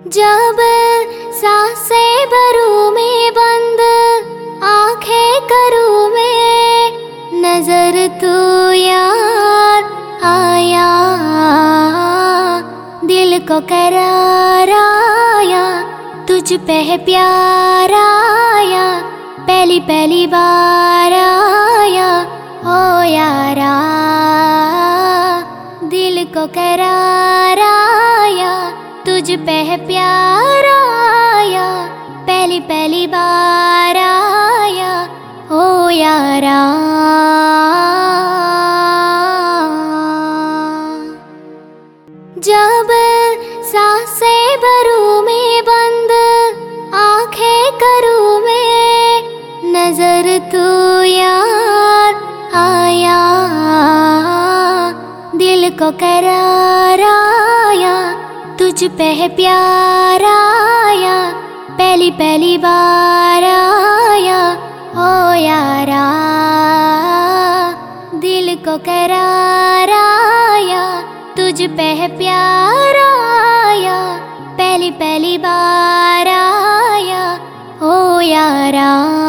जब सांसें भरूं मैं बंद, आंखें करूं मैं, नजर तू यार आया, दिल को करार आया, तुझ पे है प्यार आया, पहली पहली बार आया ओ यारा, दिल को करार आया, तुझ पे है प्यार आया, पहली पहली बार आया ओ यारा। जब सांसें भरूं मैं बंद, आंखें करूं मैं, नजर तू यार आया, दिल को करार आया, तुझ पे है प्यार आया, पहली पहली बार आया ओ यारा, दिल को करार आया, तुझ पे है प्यार आया, पहली पहली बार आया ओ यारा।